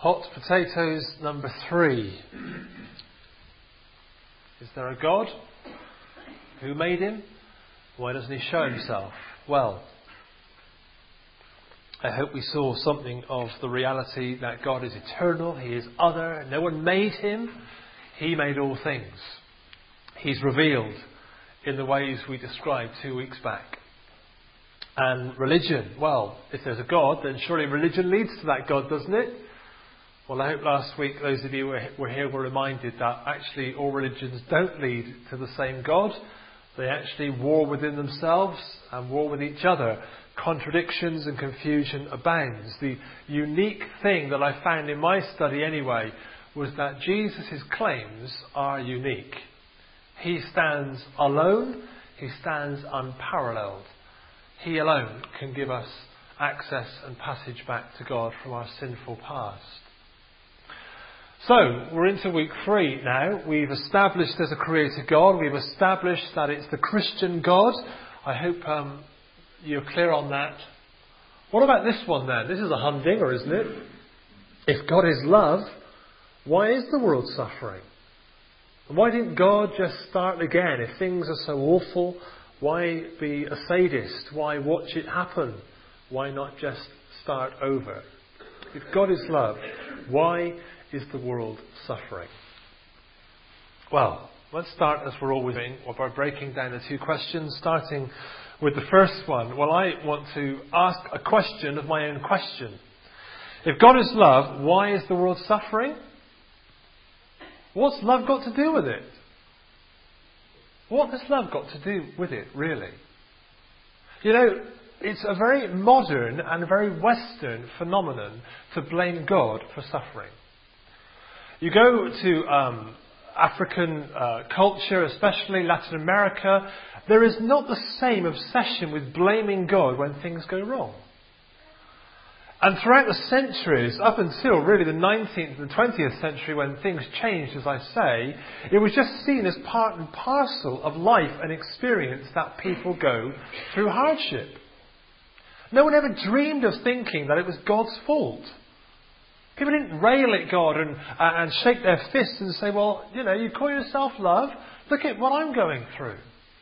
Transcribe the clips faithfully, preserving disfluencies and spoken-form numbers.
Hot potatoes number three. Is there a God? Who made him? Why doesn't he show himself? Well, I hope we saw something of the reality that God is eternal, he is other, no one made him, he made all things. He's revealed in the ways we described two weeks back. And religion, well, if there's a God, then surely religion leads to that God, doesn't it? Well, I hope last week those of you who were here were reminded that actually all religions don't lead to the same God. They actually war within themselves and war with each other. Contradictions and confusion abounds. The unique thing that I found in my study anyway was that Jesus' claims are unique. He stands alone. He stands unparalleled. He alone can give us access and passage back to God from our sinful past. So, we're into week three now. We've established there's a creator God. We've established that it's the Christian God. I hope um, you're clear on that. What about this one then? This is a humdinger, isn't it? If God is love, why is the world suffering? And why didn't God just start again? If things are so awful, why be a sadist? Why watch it happen? Why not just start over? If God is love, why is the world suffering? Well, let's start as we're always doing, by breaking down the two questions, starting with the first one. Well, I want to ask a question of my own question. If God is love, why is the world suffering? What's love got to do with it? What has love got to do with it, really? You know, it's a very modern and very Western phenomenon to blame God for suffering. You go to um, African uh, culture, especially Latin America, there is not the same obsession with blaming God when things go wrong. And throughout the centuries, up until really the nineteenth and twentieth century when things changed, as I say, it was just seen as part and parcel of life and experience that people go through hardship. No one ever dreamed of thinking that it was God's fault. People didn't rail at God and, uh, and shake their fists and say, well, you know, you call yourself love, look at what I'm going through.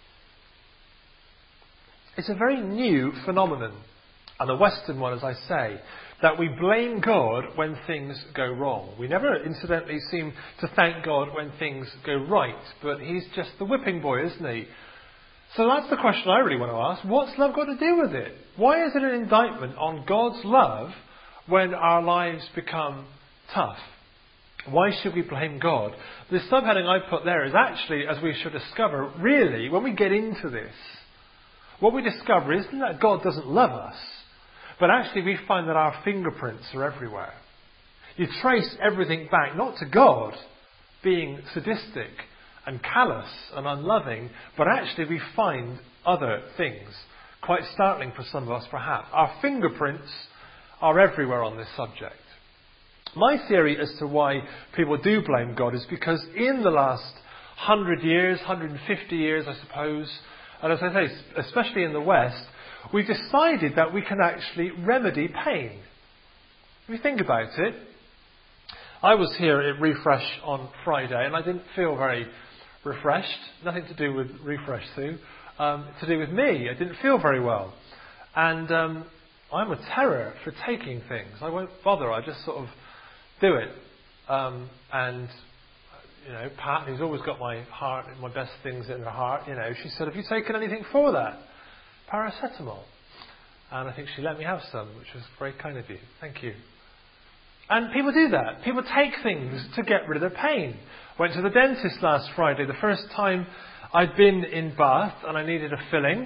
It's a very new phenomenon, and a Western one, as I say, that we blame God when things go wrong. We never, incidentally, seem to thank God when things go right, but he's just the whipping boy, isn't he? So that's the question I really want to ask. What's love got to do with it? Why is it an indictment on God's love when our lives become tough? Why should we blame God? The subheading I put there is actually, as we should discover, really, when we get into this, what we discover isn't that God doesn't love us, but actually we find that our fingerprints are everywhere. You trace everything back, not to God being sadistic and callous and unloving, but actually we find other things, quite startling for some of us perhaps. Our fingerprints are everywhere on this subject. My theory as to why people do blame God is because in the last hundred years, one hundred fifty years I suppose, and as I say, especially in the West, we've decided that we can actually remedy pain. If you think about it, I was here at Refresh on Friday and I didn't feel very refreshed. Nothing to do with Refresh Sue. Um, to do with me. I didn't feel very well. And um, I'm a terror for taking things. I won't bother. I just sort of do it. Um, and, you know, Pat, who's always got my heart, my best things in her heart, you know, she said, have you taken anything for that? Paracetamol. And I think she let me have some, which was very kind of you. Thank you. And people do that. People take things to get rid of their pain. Went to the dentist last Friday, the first time I'd been in Bath and I needed a filling.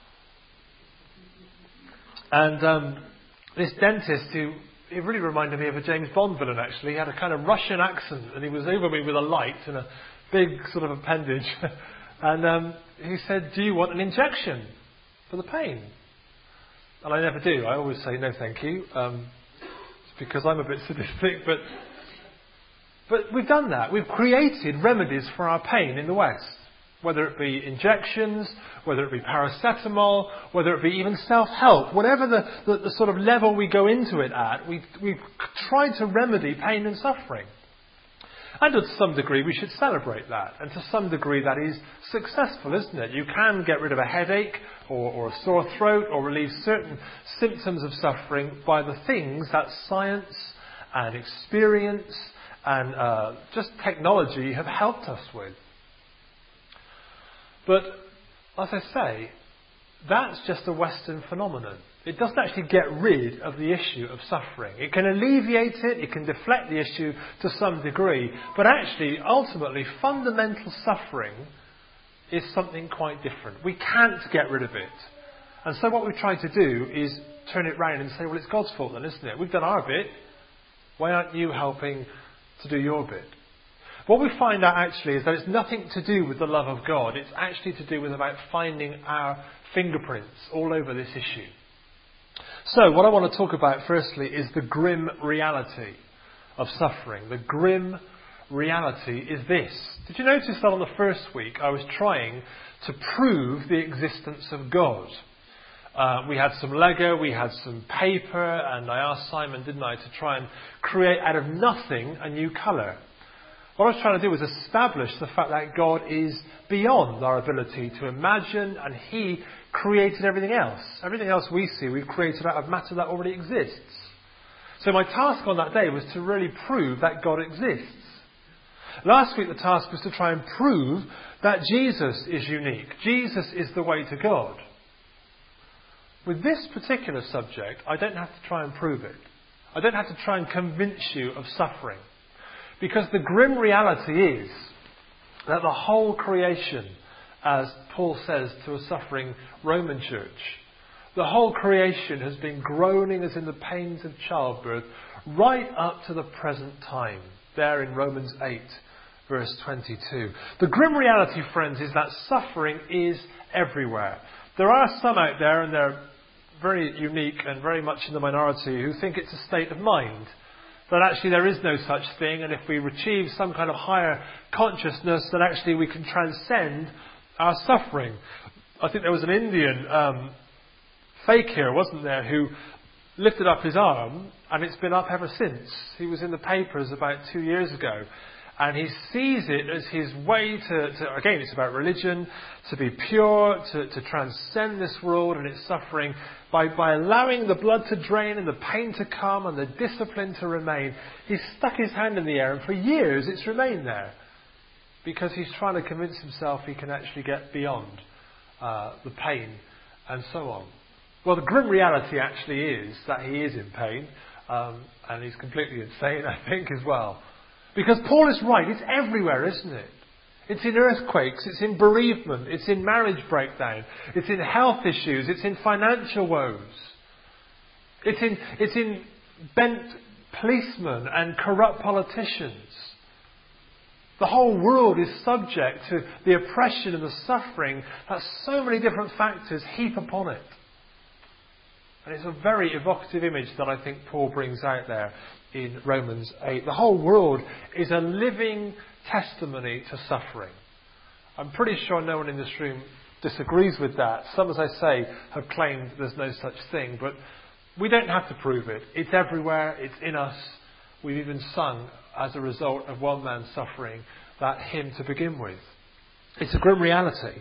And um, this dentist, who he really reminded me of a James Bond villain actually, he had a kind of Russian accent and he was over me with a light and a big sort of appendage. and um, he said, do you want an injection for the pain? And I never do. I always say no thank you. Um, it's because I'm a bit sadistic, but But we've done that. We've created remedies for our pain in the West. Whether it be injections, whether it be paracetamol, whether it be even self-help, whatever the, the, the sort of level we go into it at, we, we've tried to remedy pain and suffering. And to some degree we should celebrate that. And to some degree that is successful, isn't it? You can get rid of a headache or, or a sore throat or relieve certain symptoms of suffering by the things that science and experience and uh, just technology have helped us with. But, as I say, that's just a Western phenomenon. It doesn't actually get rid of the issue of suffering. It can alleviate it, it can deflect the issue to some degree, but actually, ultimately, fundamental suffering is something quite different. We can't get rid of it. And so what we've tried to do is turn it round and say, well, it's God's fault then, isn't it? We've done our bit. Why aren't you helping to do your bit? What we find out actually is that it's nothing to do with the love of God. It's actually to do with about finding our fingerprints all over this issue. So what I want to talk about firstly is the grim reality of suffering. The grim reality is this. Did you notice that on the first week I was trying to prove the existence of God? Uh, we had some Lego, we had some paper, and I asked Simon, didn't I, to try and create out of nothing a new colour. What I was trying to do was establish the fact that God is beyond our ability to imagine, and He created everything else. Everything else we see, we've created out of matter that already exists. So my task on that day was to really prove that God exists. Last week the task was to try and prove that Jesus is unique. Jesus is the way to God. With this particular subject, I don't have to try and prove it. I don't have to try and convince you of suffering. Because the grim reality is that the whole creation, as Paul says to a suffering Roman church, the whole creation has been groaning as in the pains of childbirth right up to the present time. There in Romans eight, verse twenty-two. The grim reality, friends, is that suffering is everywhere. There are some out there, and they're very unique and very much in the minority, who think it's a state of mind. That actually there is no such thing, and if we achieve some kind of higher consciousness, then actually we can transcend our suffering. I think there was an Indian um, fakir, wasn't there, who lifted up his arm, and it's been up ever since. He was in the papers about two years ago, and he sees it as his way to, to again, it's about religion, to be pure, to, to transcend this world and its suffering, by, by allowing the blood to drain and the pain to come and the discipline to remain. He's stuck his hand in the air, and for years it's remained there, because he's trying to convince himself he can actually get beyond uh, the pain and so on. Well, the grim reality actually is that he is in pain, um, and he's completely insane, I think, as well. Because Paul is right, it's everywhere, isn't it? It's in earthquakes, it's in bereavement, it's in marriage breakdown, it's in health issues, it's in financial woes. It's in, it's in bent policemen and corrupt politicians. The whole world is subject to the oppression and the suffering that so many different factors heap upon it. And it's a very evocative image that I think Paul brings out there in Romans eight. The whole world is a living testimony to suffering. I'm pretty sure no one in this room disagrees with that. Some, as I say, have claimed there's no such thing, but we don't have to prove it. It's everywhere, it's in us. We've even sung, as a result of one man's suffering, that hymn to begin with. It's a grim reality.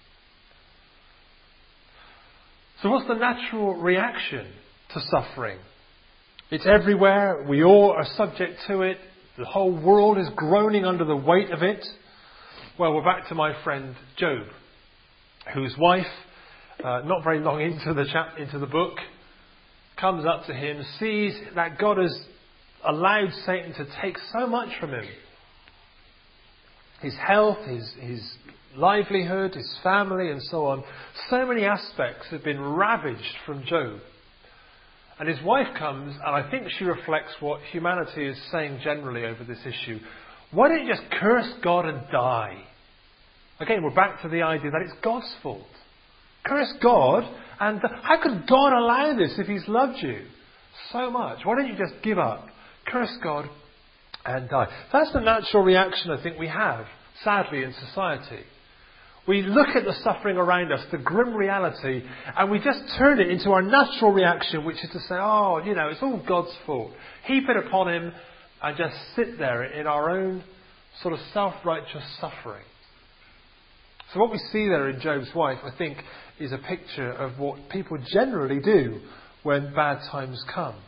So what's the natural reaction to suffering? It's everywhere. We all are subject to it. The whole world is groaning under the weight of it. Well, we're back to my friend Job, whose wife, uh, not very long into the chap- into the book, comes up to him, sees that God has allowed Satan to take so much from him. His health, his, his livelihood, his family and so on. So many aspects have been ravaged from Job. And his wife comes, and I think she reflects what humanity is saying generally over this issue. Why don't you just curse God and die? Again, we're back to the idea that it's God's fault. Curse God, and how could God allow this if He's loved you so much? Why don't you just give up, curse God, and die? That's the natural reaction I think we have, sadly, in society. We look at the suffering around us, the grim reality, and we just turn it into our natural reaction, which is to say, oh, you know, it's all God's fault. Heap it upon him and just sit there in our own sort of self-righteous suffering. So what we see there in Job's wife, I think, is a picture of what people generally do when bad times come.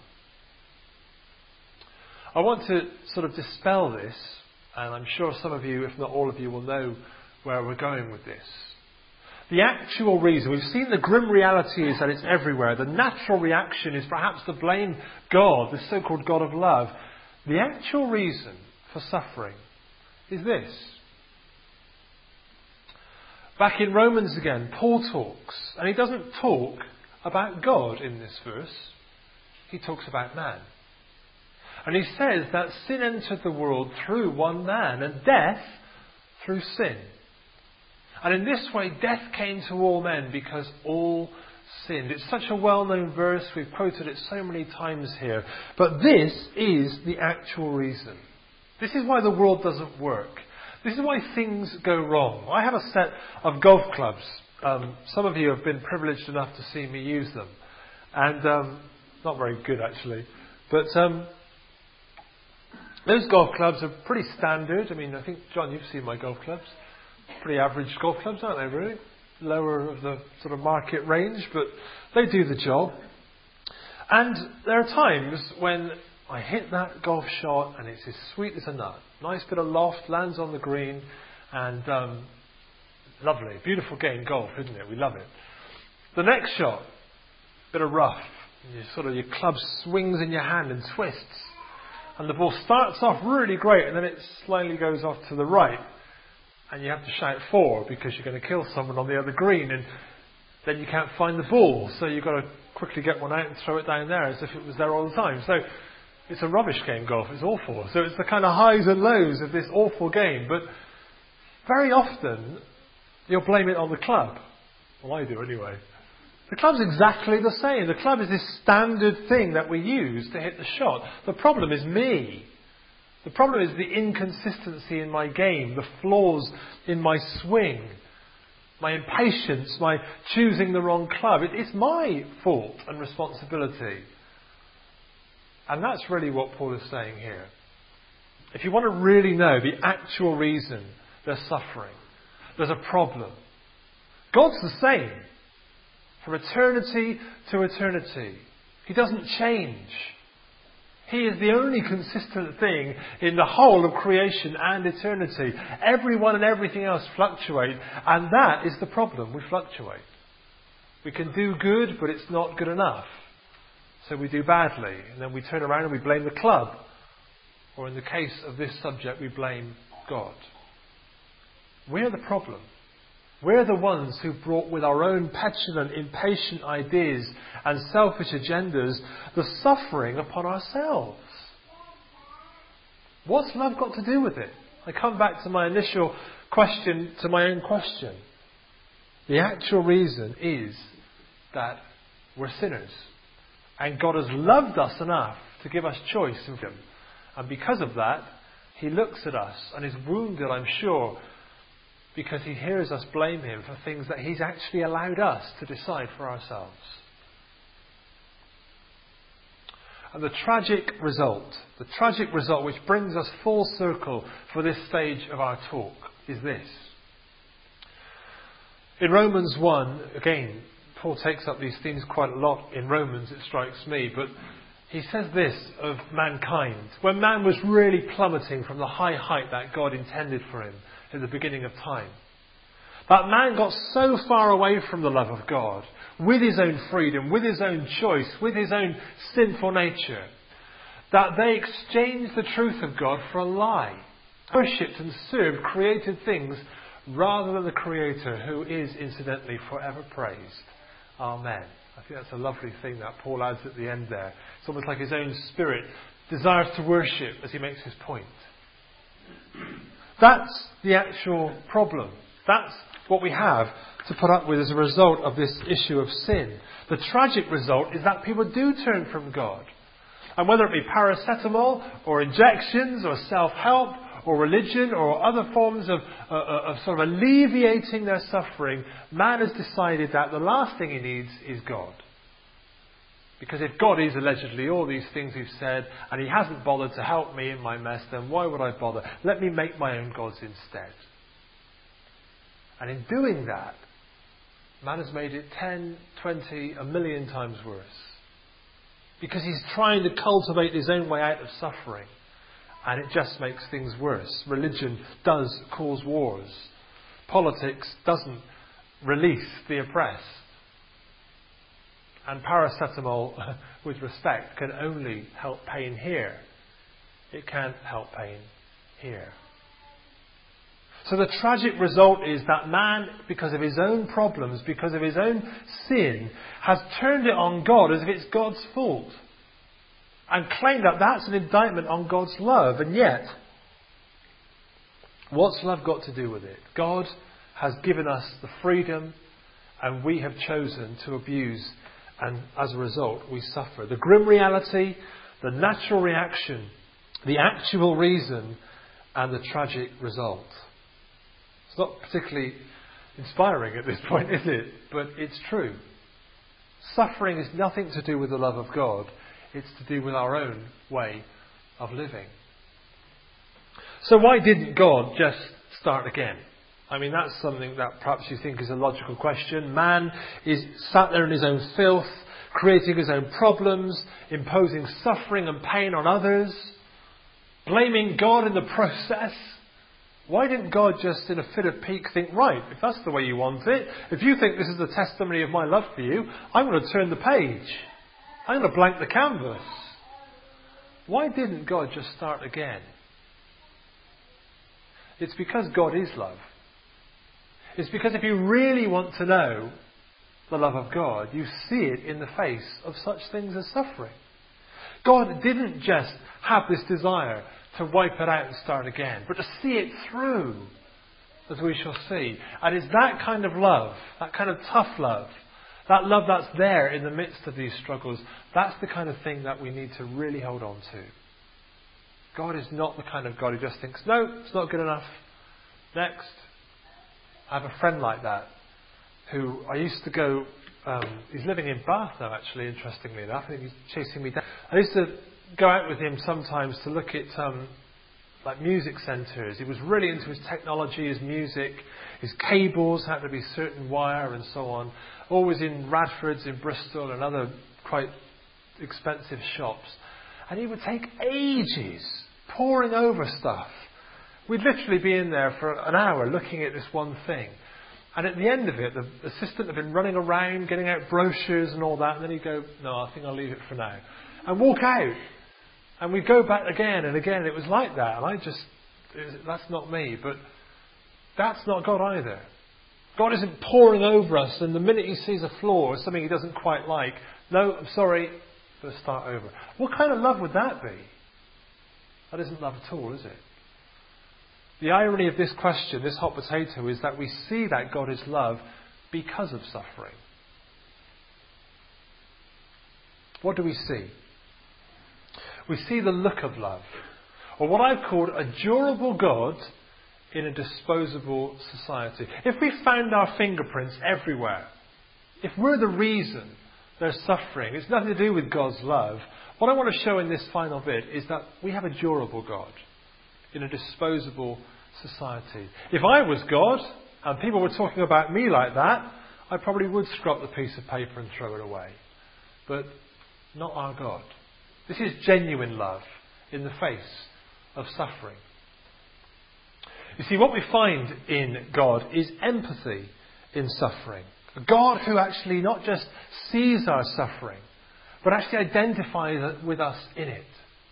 I want to sort of dispel this, and I'm sure some of you, if not all of you, will know where we're going with this. The actual reason, we've seen the grim reality is that it's everywhere. The natural reaction is perhaps to blame God, the so-called God of love. The actual reason for suffering is this. Back in Romans again, Paul talks, and he doesn't talk about God in this verse. He talks about man. And he says that sin entered the world through one man, and death through sin. And in this way, death came to all men because all sinned. It's such a well-known verse. We've quoted it so many times here. But this is the actual reason. This is why the world doesn't work. This is why things go wrong. I have a set of golf clubs. Um, some of you have been privileged enough to see me use them. And um, not very good, actually. But um, those golf clubs are pretty standard. I mean, I think, John, you've seen my golf clubs. Pretty average golf clubs, aren't they, really? Lower of the sort of market range, but they do the job. And there are times when I hit that golf shot and it's as sweet as a nut. Nice bit of loft, lands on the green, and um, lovely. Beautiful game, golf, isn't it? We love it. The next shot, bit of rough. And you sort of, your club swings in your hand and twists. And the ball starts off really great, and then it slowly goes off to the right. And you have to shout four because you're going to kill someone on the other green, and then you can't find the ball. So you've got to quickly get one out and throw it down there as if it was there all the time. So it's a rubbish game, golf. It's awful. So it's the kind of highs and lows of this awful game. But very often, you'll blame it on the club. Well, I do anyway. The club's exactly the same. The club is this standard thing that we use to hit the shot. The problem is me. The problem is the inconsistency in my game, the flaws in my swing, my impatience, my choosing the wrong club. It, it's my fault and responsibility. And that's really what Paul is saying here. If you want to really know the actual reason they're suffering, there's a problem. God's the same from eternity to eternity. He doesn't change. He is the only consistent thing in the whole of creation and eternity. Everyone and everything else fluctuate, and that is the problem. We fluctuate. We can do good, but it's not good enough. So we do badly, and then we turn around and we blame the club. Or in the case of this subject, we blame God. We're the problem. We're the ones who brought with our own petulant, impatient ideas and selfish agendas the suffering upon ourselves. What's love got to do with it? I come back to my initial question, to my own question. The actual reason is that we're sinners. And God has loved us enough to give us choice in Him. And because of that, He looks at us and is wounded, I'm sure, because He hears us blame Him for things that He's actually allowed us to decide for ourselves. And the tragic result, the tragic result which brings us full circle for this stage of our talk is this. In Romans one, again, Paul takes up these themes quite a lot in Romans, it strikes me, but he says this of mankind. When man was really plummeting from the high height that God intended for him at the beginning of time, that man got so far away from the love of God, with his own freedom, with his own choice, with his own sinful nature, that they exchanged the truth of God for a lie, worshipped and served created things rather than the Creator, who is incidentally forever praised. Amen. I think that's a lovely thing that Paul adds at the end there. It's almost like his own spirit desires to worship as he makes his point. That's the actual problem. That's what we have to put up with as a result of this issue of sin. The tragic result is that people do turn from God. And whether it be paracetamol or injections or self-help or religion or other forms of, uh, of sort of alleviating their suffering, man has decided that the last thing he needs is God. Because if God is allegedly all these things we've said, and he hasn't bothered to help me in my mess, then why would I bother? Let me make my own gods instead. And in doing that, man has made it ten, twenty, a million times worse. Because he's trying to cultivate his own way out of suffering. And it just makes things worse. Religion does cause wars. Politics doesn't release the oppressed. And paracetamol, with respect, can only help pain here. It can't help pain here. So the tragic result is that man, because of his own problems, because of his own sin, has turned it on God as if it's God's fault. And claimed that that's an indictment on God's love. And yet, what's love got to do with it? God has given us the freedom, and we have chosen to abuse, and as a result we suffer. The grim reality, the natural reaction, the actual reason, and the tragic result. It's not particularly inspiring at this point, is it? But it's true. Suffering is nothing to do with the love of God. It's to do with our own way of living. So why didn't God just start again? I mean, that's something that perhaps you think is a logical question. Man is sat there in his own filth, creating his own problems, imposing suffering and pain on others, blaming God in the process. Why didn't God just, in a fit of pique, think, right, if that's the way you want it, if you think this is the testimony of my love for you, I'm going to turn the page. I'm going to blank the canvas. Why didn't God just start again? It's because God is love. It's because if you really want to know the love of God, you see it in the face of such things as suffering. God didn't just have this desire to wipe it out and start again, but to see it through, as we shall see. And it's that kind of love, that kind of tough love, that love that's there in the midst of these struggles, that's the kind of thing that we need to really hold on to. God is not the kind of God who just thinks, no, it's not good enough. Next. I have a friend like that who I used to go, um, he's living in Bath now actually, interestingly enough. I think he's chasing me down. I used to go out with him sometimes to look at um, like music centres. He was really into his technology, his music, his cables had to be certain wire and so on. Always in Radfords in Bristol and other quite expensive shops. And he would take ages poring over stuff. We'd literally be in there for an hour looking at this one thing. And at the end of it, the assistant had been running around, getting out brochures and all that. And then he'd go, no, I think I'll leave it for now. And walk out. And we'd go back again and again. It was like that. And I just, that's not me. But that's not God either. God isn't poring over us. And the minute he sees a flaw or something he doesn't quite like, no, I'm sorry, let's start over. What kind of love would that be? That isn't love at all, is it? The irony of this question, this hot potato, is that we see that God is love because of suffering. What do we see? We see the look of love, or what I've called a durable God in a disposable society. If we found our fingerprints everywhere, if we're the reason there's suffering, it's nothing to do with God's love. What I want to show in this final bit is that we have a durable God in a disposable society. If I was God and people were talking about me like that, I probably would scrap the piece of paper and throw it away. But not our God. This is genuine love in the face of suffering. You see, what we find in God is empathy in suffering. A God who actually not just sees our suffering, but actually identifies with us in it.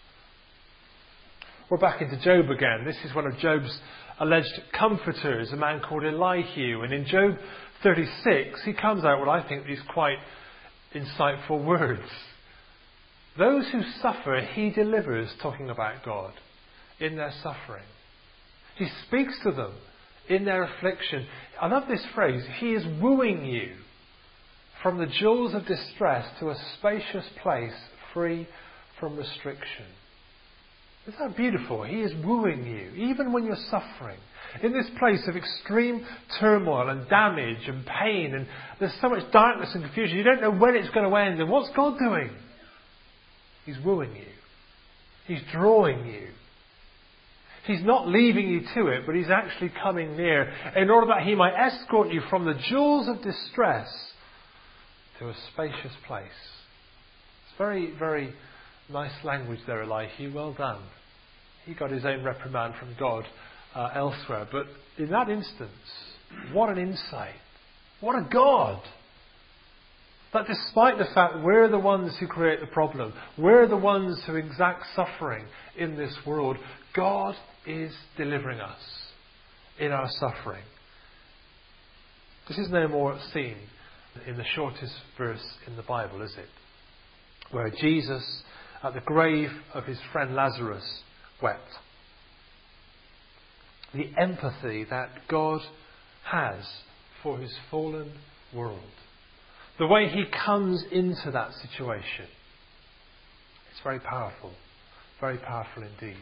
We're back into Job again. This is one of Job's alleged comforters, a man called Elihu. And in Job thirty-six, he comes out with, I think, these quite insightful words. Those who suffer, he delivers, talking about God, in their suffering. He speaks to them in their affliction. I love this phrase. He is wooing you from the jaws of distress to a spacious place free from restriction. Isn't that beautiful? He is wooing you, even when you're suffering. In this place of extreme turmoil and damage and pain, and there's so much darkness and confusion, you don't know when it's going to end. And what's God doing? He's wooing you. He's drawing you. He's not leaving you to it, but He's actually coming near in order that He might escort you from the jaws of distress to a spacious place. It's very, very nice language there, Elihu. Well done. He got his own reprimand from God uh, elsewhere. But in that instance, what an insight. What a God. That despite the fact we're the ones who create the problem, we're the ones who exact suffering in this world, God is delivering us in our suffering. This is no more seen in the shortest verse in the Bible, is it? Where Jesus, at the grave of his friend Lazarus, wept. The empathy that God has for his fallen world. The way He comes into that situation. It's very powerful. Very powerful indeed.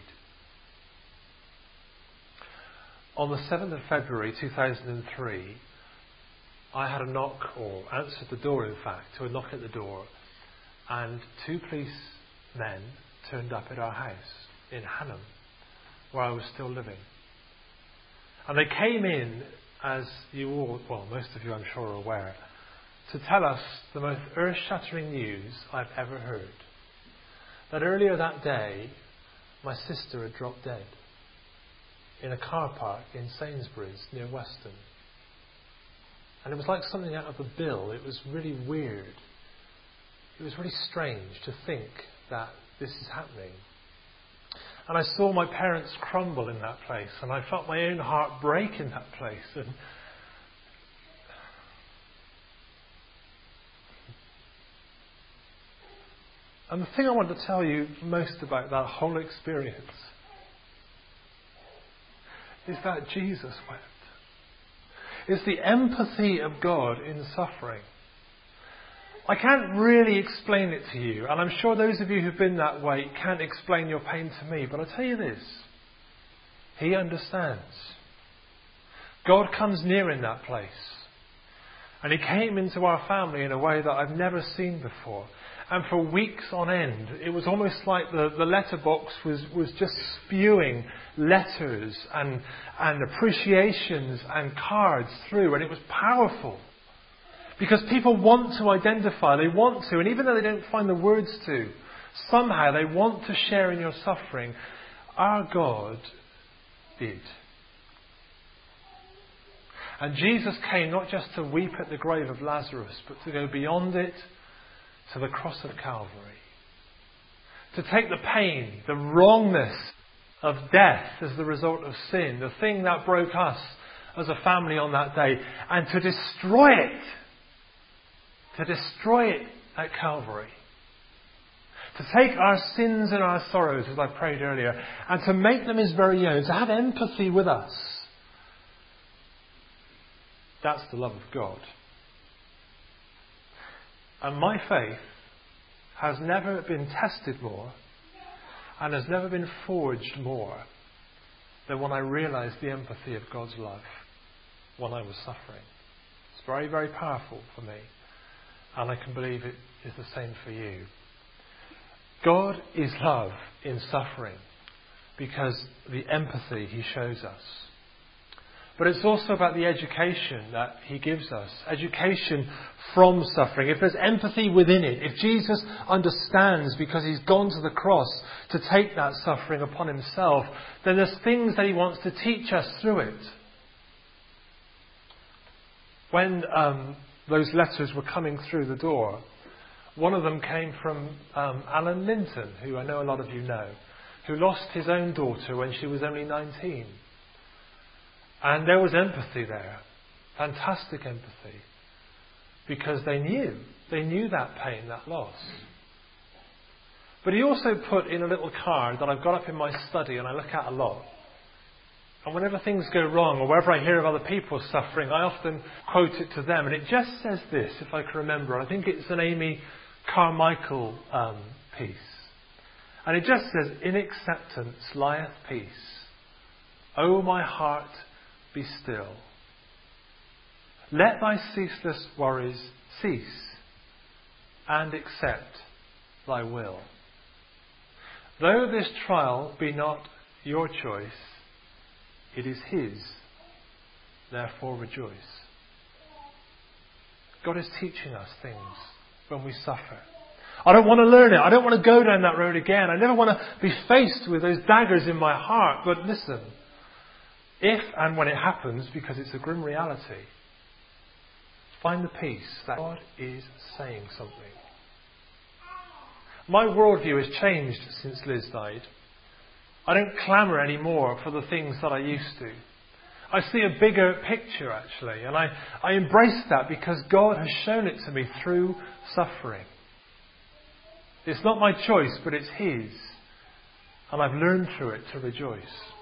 On the seventh of February two thousand three, I had a knock, or answered the door in fact, to a knock at the door, and two policemen turned up at our house in Hanham, where I was still living. And they came in, as you all, well, most of you I'm sure are aware, to tell us the most earth-shattering news I've ever heard. That earlier that day, my sister had dropped dead in a car park in Sainsbury's near Weston. And it was like something out of a bill. It was really weird. It was really strange to think that this is happening. And I saw my parents crumble in that place, and I felt my own heart break in that place. And And the thing I want to tell you most about that whole experience is that Jesus wept. It's the empathy of God in suffering. I can't really explain it to you, and I'm sure those of you who've been that way can't explain your pain to me, but I'll tell you this. He understands. God comes near in that place. And He came into our family in a way that I've never seen before. And for weeks on end, it was almost like the, the letterbox was, was just spewing letters and, and appreciations and cards through. And it was powerful. Because people want to identify, they want to, and even though they don't find the words to, somehow they want to share in your suffering. Our God did. And Jesus came not just to weep at the grave of Lazarus, but to go beyond it to the cross of Calvary. To take the pain, the wrongness of death as the result of sin, the thing that broke us as a family on that day, and to destroy it. To destroy it at Calvary. To take our sins and our sorrows, as I prayed earlier, and to make them His very own. To have empathy with us. That's the love of God. And my faith has never been tested more and has never been forged more than when I realised the empathy of God's love when I was suffering. It's very, very powerful for me. And I can believe it is the same for you. God is love in suffering because the empathy He shows us. But it's also about the education that He gives us. Education from suffering. If there's empathy within it, if Jesus understands because He's gone to the cross to take that suffering upon Himself, then there's things that He wants to teach us through it. When um, those letters were coming through the door, one of them came from um, Alan Linton, who I know a lot of you know, who lost his own daughter when she was only nineteen. And there was empathy there. Fantastic empathy. Because they knew. They knew that pain, that loss. But he also put in a little card that I've got up in my study and I look at a lot. And whenever things go wrong or wherever I hear of other people suffering, I often quote it to them. And it just says this, if I can remember. I think it's an Amy Carmichael um, piece. And it just says, in acceptance lieth peace. O my heart, be still. Let thy ceaseless worries cease, and accept thy will. Though this trial be not your choice, it is His. Therefore rejoice. God is teaching us things when we suffer. I don't want to learn it. I don't want to go down that road again. I never want to be faced with those daggers in my heart. But listen, if and when it happens, because it's a grim reality, find the peace that God is saying something. My worldview has changed since Liz died. I don't clamour anymore for the things that I used to. I see a bigger picture, actually, and I, I embrace that because God has shown it to me through suffering. It's not my choice, but it's His. And I've learned through it to rejoice.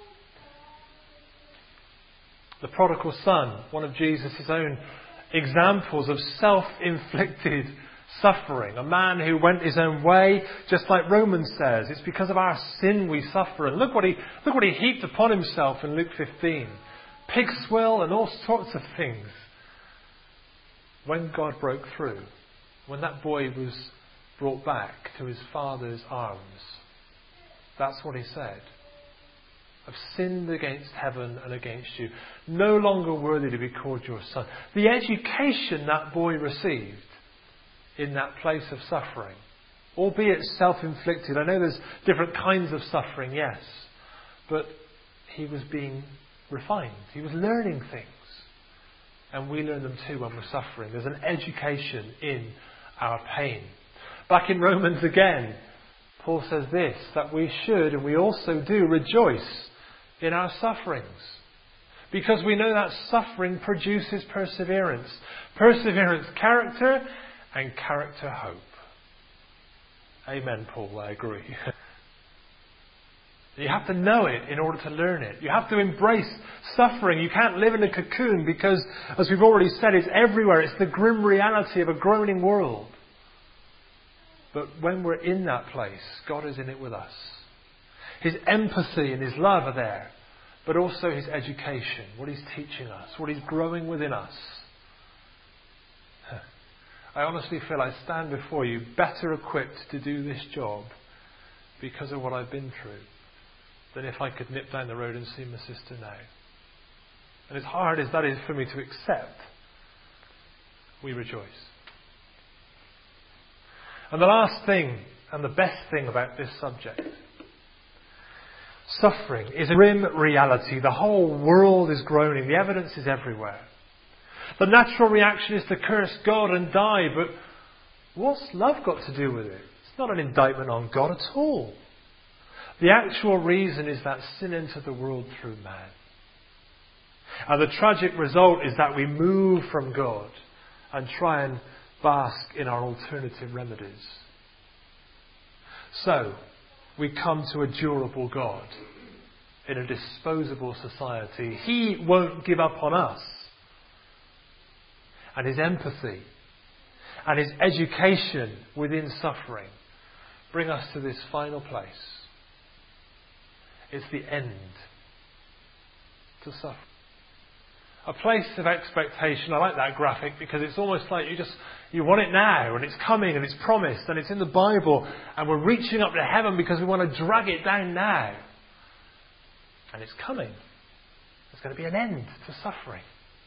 The prodigal son, one of Jesus' own examples of self-inflicted suffering. A man who went his own way, just like Romans says. It's because of our sin we suffer. And look what he, look what he heaped upon himself in Luke fifteen. Pig swill and all sorts of things. When God broke through, when that boy was brought back to his father's arms, that's what he said. I've sinned against heaven and against you. No longer worthy to be called your son. The education that boy received in that place of suffering, albeit self-inflicted. I know there's different kinds of suffering, yes. But he was being refined. He was learning things. And we learn them too when we're suffering. There's an education in our pain. Back in Romans again, Paul says this, that we should, and we also do, rejoice in our sufferings. Because we know that suffering produces perseverance. Perseverance, character, and character, hope. Amen, Paul, I agree. You have to know it in order to learn it. You have to embrace suffering. You can't live in a cocoon because, as we've already said, it's everywhere. It's the grim reality of a groaning world. But when we're in that place, God is in it with us. His empathy and His love are there. But also His education, what He's teaching us, what He's growing within us. I honestly feel I stand before you better equipped to do this job because of what I've been through than if I could nip down the road and see my sister now. And as hard as that is for me to accept, we rejoice. And the last thing, and the best thing about this subject, suffering is a grim reality. The whole world is groaning. The evidence is everywhere. The natural reaction is to curse God and die, but what's love got to do with it? It's not an indictment on God at all. The actual reason is that sin entered the world through man. And the tragic result is that we move from God and try and bask in our alternative remedies. So, we come to a durable God in a disposable society. He won't give up on us. And His empathy and His education within suffering bring us to this final place. It's the end to suffering. A place of expectation. I like that graphic because it's almost like you just, you want it now and it's coming and it's promised and it's in the Bible and we're reaching up to heaven because we want to drag it down now. And it's coming. There's going to be an end to suffering.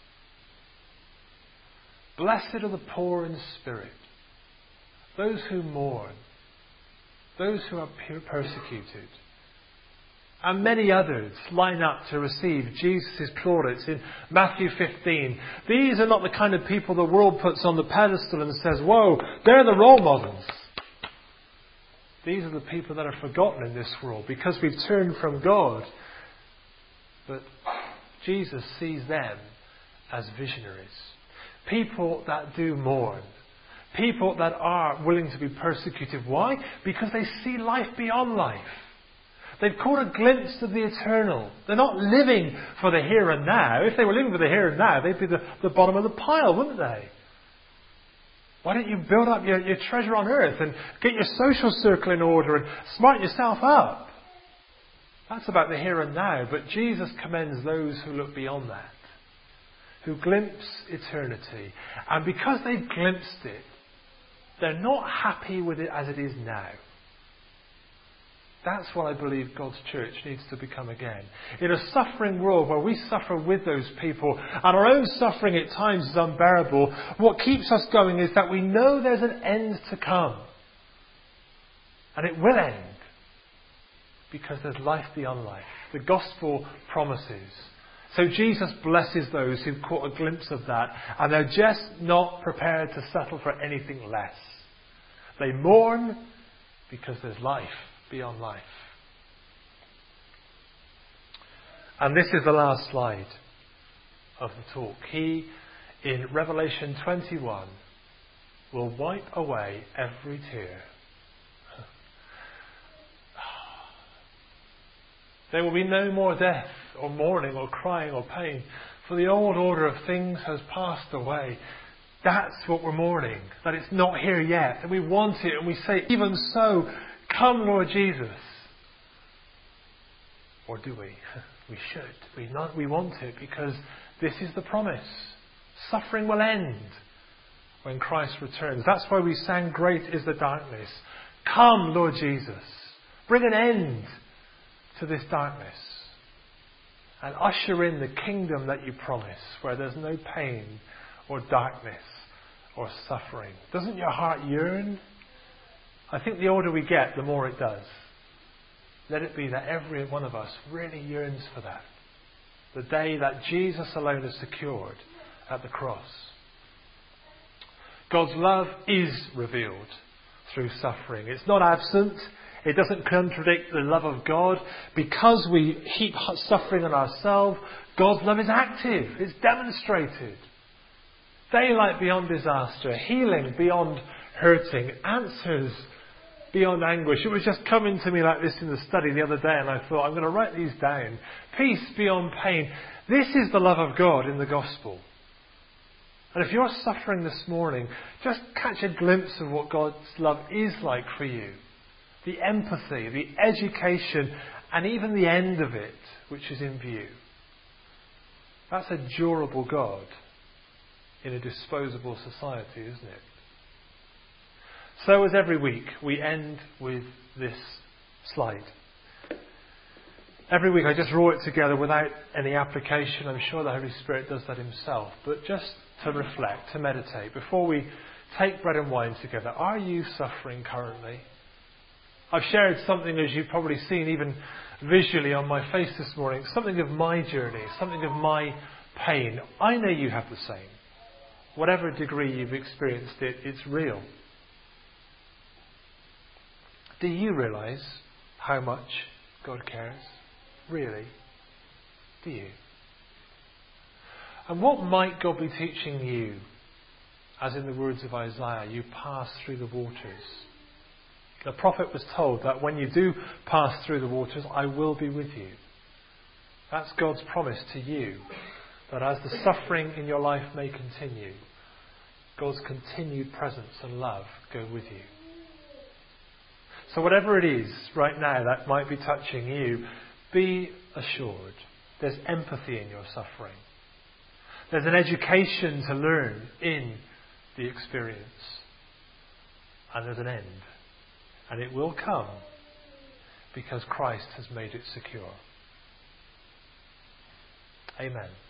Blessed are the poor in spirit, those who mourn, those who are persecuted. And many others line up to receive Jesus' plaudits in Matthew fifteen. These are not the kind of people the world puts on the pedestal and says, whoa, they're the role models. These are the people that are forgotten in this world because we've turned from God. But Jesus sees them as visionaries. People that do mourn. People that are willing to be persecuted. Why? Because they see life beyond life. They've caught a glimpse of the eternal. They're not living for the here and now. If they were living for the here and now, they'd be the, the bottom of the pile, wouldn't they? Why don't you build up your, your treasure on earth and get your social circle in order and smart yourself up? That's about the here and now. But Jesus commends those who look beyond that, who glimpse eternity. And because they've glimpsed it, they're not happy with it as it is now. That's what I believe God's church needs to become again. In a suffering world where we suffer with those people and our own suffering at times is unbearable, what keeps us going is that we know there's an end to come. And it will end. Because there's life beyond life. The gospel promises. So Jesus blesses those who've caught a glimpse of that, and they're just not prepared to settle for anything less. They mourn because there's life beyond life. And this is the last slide of the talk. He, in Revelation twenty-one, will wipe away every tear. There will be no more death or mourning or crying or pain, for the old order of things has passed away. That's what we're mourning, that it's not here yet. And we want it, and we say, even so, come Lord Jesus. Or do we? We should. We, not, we want it because this is the promise. Suffering will end when Christ returns. That's why we sang, great is the darkness. Come Lord Jesus. Bring an end to this darkness and usher in the kingdom that you promise, where there's no pain or darkness or suffering. Doesn't your heart yearn? I think the older we get, the more it does. Let it be that every one of us really yearns for that. The day that Jesus alone has secured at the cross. God's love is revealed through suffering. It's not absent. It doesn't contradict the love of God. Because we heap suffering on ourselves, God's love is active. It's demonstrated. Daylight beyond disaster. Healing beyond hurting. Answers beyond anguish. It was just coming to me like this in the study the other day, and I thought, I'm going to write these down. Peace beyond pain. This is the love of God in the gospel. And if you're suffering this morning, just catch a glimpse of what God's love is like for you. The empathy, the education, and even the end of it, which is in view. That's a durable God in a disposable society, isn't it? So as every week, we end with this slide. Every week I just draw it together without any application. I'm sure the Holy Spirit does that himself. But just to reflect, to meditate, before we take bread and wine together, are you suffering currently? I've shared something, as you've probably seen, even visually on my face this morning, something of my journey, something of my pain. I know you have the same. Whatever degree you've experienced it, it's real. Do you realise how much God cares? Really? Do you? And what might God be teaching you, as in the words of Isaiah, you pass through the waters? The prophet was told that when you do pass through the waters, I will be with you. That's God's promise to you, that as the suffering in your life may continue, God's continued presence and love go with you. So whatever it is right now that might be touching you, be assured there's empathy in your suffering. There's an education to learn in the experience. And there's an end. And it will come because Christ has made it secure. Amen.